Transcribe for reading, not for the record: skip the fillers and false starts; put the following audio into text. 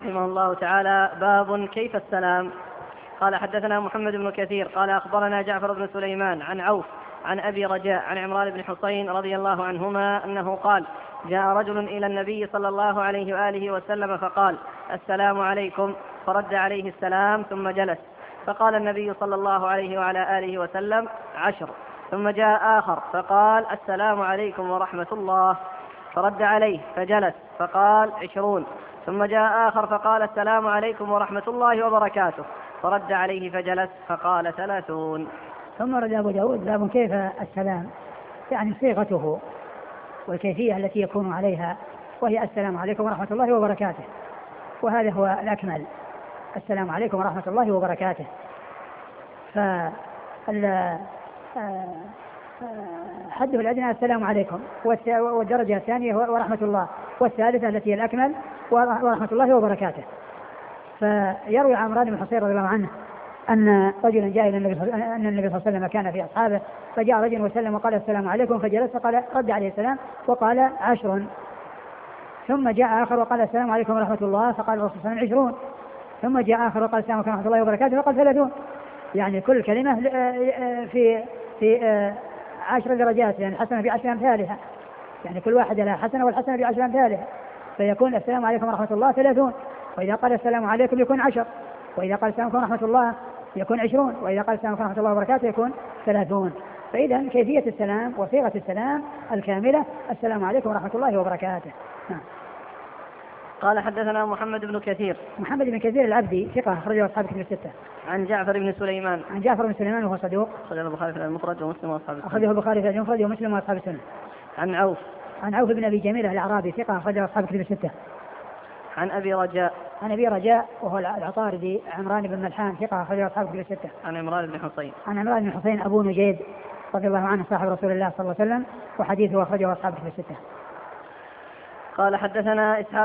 رحمه الله تعالى: باب كيف السلام. قال: حدثنا محمد بن كثير قال: أخبرنا جعفر بن سليمان عن عوف عن أبي رجاء عن عمران بن حسين رضي الله عنهما أنه قال: جاء رجل إلى النبي صلى الله عليه وآله وسلم فقال: السلام عليكم، فرد عليه السلام ثم جلس، فقال النبي صلى الله عليه وعلى آله وسلم: 10. ثم جاء آخر فقال: السلام عليكم ورحمة الله، فرد عليه فجلس، فقال: 20. ثم جاء آخر فقال: السلام عليكم ورحمة الله وبركاته، فرد عليه فجلس، فقال: 30. ثم رد أبو داود: باب كيف السلام، يعني صيغته والكيفية التي يكون عليها، وهي السلام عليكم ورحمة الله وبركاته، وهذا هو الأكمل، السلام عليكم ورحمة الله وبركاته. حده الأدنى السلام عليكم، والدرجة الثانية ورحمة الله، والثالثة التي هي الأكمل ورحمة الله وبركاته. فيروي عن عمران بن حسين رضي الله عنه أن رجلا جاء إلى النبي صلى الله عليه وسلم كان في أصحابه، فجاء رجل وسلم وقال: السلام عليكم، فجلس، فقال رد عليه السلام وقال: 10. ثم جاء آخر وقال: السلام عليكم ورحمة الله، فقال الرسول صلى الله عليه وسلم: 20. ثم جاء آخر وقال: السلام عليكم ورحمة الله وبركاته، فقال: 30. يعني كل كلمة في 10 درجات، يعني الحسنة ب10 أمثالها، يعني كل واحدة لها حسنة والحسنة ب10 أمثالها، فيكون السلام عليكم ورحمة الله 30. وإذا قال السلام عليكم يكون 10، وإذا قال السلام عليكم ورحمة الله يكون 20، وإذا قال السلام عليكم ورحمة الله وبركاته يكون 30. فإذا كيفية السلام وصيغة السلام الكاملة: السلام عليكم ورحمة الله وبركاته. قال: حدثنا محمد بن كثير. محمد بن كثير العبدي ثقة أخرجه أصحاب كتب الستة. عن جعفر بن سليمان. عن جعفر بن سليمان وهو صدوق، أخرجه البخاري في المفرد ومسلم وأصحاب السنة. أخرجه البخاري في المفرد ومسلم وأصحاب السنة. عن عوف. عن عوف بن أبي جميلة الأعرابي ثقة أخرجه أصحاب كتب الستة. عن أبي رجاء. عن أبي رجاء وهو العطاردي عمران بن ملحان ثقة أخرجه أصحاب كتب الستة. عن عمران بن حسين. عن عمران بن حسين أبو نجيد رضي الله عنه صاحب رسول الله صلى الله عليه وسلم، وحديثه أخرجه أصحاب كتب الستة. قال: حدثنا إسحاق